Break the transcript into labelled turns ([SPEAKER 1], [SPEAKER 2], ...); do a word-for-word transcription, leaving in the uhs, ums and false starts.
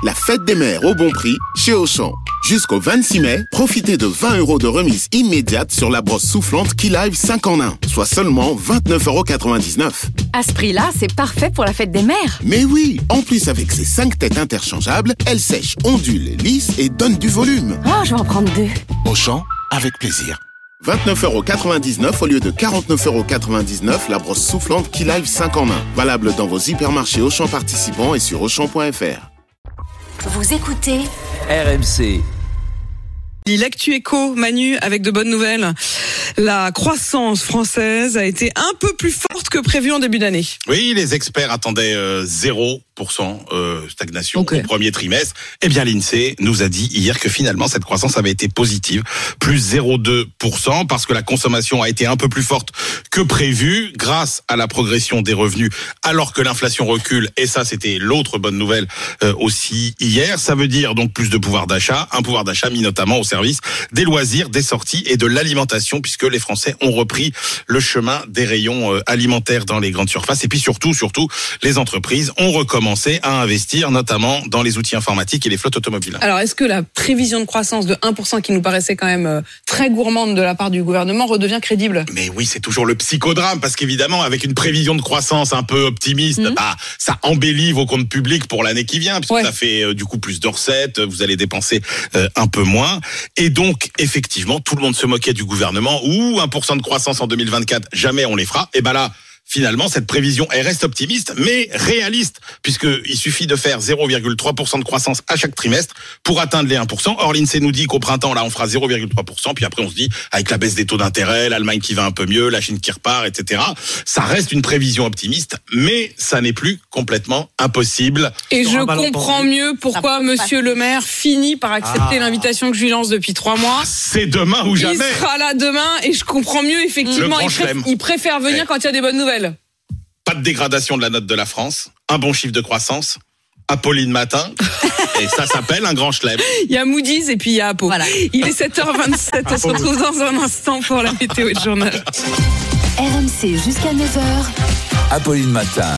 [SPEAKER 1] La fête des mères au bon prix chez Auchan. Jusqu'au vingt-six mai, profitez de vingt euros de remise immédiate sur la brosse soufflante Key-Live cinq en un, soit seulement vingt-neuf euros quatre-vingt-dix-neuf.
[SPEAKER 2] À ce prix-là, c'est parfait pour la fête des mères.
[SPEAKER 1] Mais oui, en plus avec ses cinq têtes interchangeables, elle sèche, ondule, lisse et donne du volume.
[SPEAKER 2] Oh, je vais en prendre deux.
[SPEAKER 1] Auchan, avec plaisir. vingt-neuf euros quatre-vingt-dix-neuf au lieu de quarante-neuf euros quatre-vingt-dix-neuf, la brosse soufflante Key-Live cinq en un. Valable dans vos hypermarchés Auchan participants et sur auchan point f r.
[SPEAKER 3] Vous écoutez
[SPEAKER 4] R M C.
[SPEAKER 5] L'actu éco, Manu, avec de bonnes nouvelles. La croissance française a été un peu plus forte que prévu en début d'année.
[SPEAKER 6] Oui, les experts attendaient euh, zéro pour cent euh, stagnation okay. au premier trimestre. Eh bien, l'INSEE nous a dit hier que finalement, cette croissance avait été positive, plus zéro virgule deux pour cent, parce que la consommation a été un peu plus forte que prévu, grâce à la progression des revenus, alors que l'inflation recule. Et ça, c'était l'autre bonne nouvelle euh, aussi hier. Ça veut dire donc plus de pouvoir d'achat, un pouvoir d'achat mis notamment au service des loisirs, des sorties et de l'alimentation, puisque les Français ont repris le chemin des rayons euh, alimentaires dans les grandes surfaces. Et puis surtout, surtout, les entreprises ont recommencé à investir, notamment dans les outils informatiques et les flottes automobiles.
[SPEAKER 5] Alors, est-ce que la prévision de croissance de un pour cent qui nous paraissait quand même euh, très gourmande de la part du gouvernement redevient crédible ?
[SPEAKER 6] Mais oui, c'est toujours le psychodrame, parce qu'évidemment, avec une prévision de croissance un peu optimiste, mmh. bah, ça embellit vos comptes publics pour l'année qui vient, puisque ouais. ça fait euh, du coup plus de recettes, vous allez dépenser euh, un peu moins. Et donc, effectivement, tout le monde se moquait du gouvernement. Ouh, un pour cent de croissance en deux mille vingt-quatre, jamais on les fera. Et ben là, finalement, cette prévision, elle reste optimiste, mais réaliste, puisqu'il suffit de faire zéro virgule trois pour cent de croissance à chaque trimestre pour atteindre les un pour cent. Or, l'INSEE nous dit qu'au printemps, là, on fera zéro virgule trois pour cent, puis après, on se dit, avec la baisse des taux d'intérêt, l'Allemagne qui va un peu mieux, la Chine qui repart, et cetera, ça reste une prévision optimiste, mais ça n'est plus complètement impossible.
[SPEAKER 5] Et je comprends mieux pourquoi Monsieur le maire finit par accepter ah. l'invitation que je lui lance depuis trois mois.
[SPEAKER 6] C'est demain ou jamais.
[SPEAKER 5] Il sera là demain, et je comprends mieux, effectivement, il, pré- il préfère venir ouais. quand il y a des bonnes nouvelles.
[SPEAKER 6] Pas de dégradation de la note de la France, un bon chiffre de croissance, Apolline matin, et ça s'appelle un grand chelem.
[SPEAKER 5] Il y a Moody's et puis il y a Apo. Voilà. Il est sept heures vingt-sept, on se retrouve dans un instant pour la météo et le journal.
[SPEAKER 3] R M C jusqu'à neuf heures.
[SPEAKER 4] Apolline matin.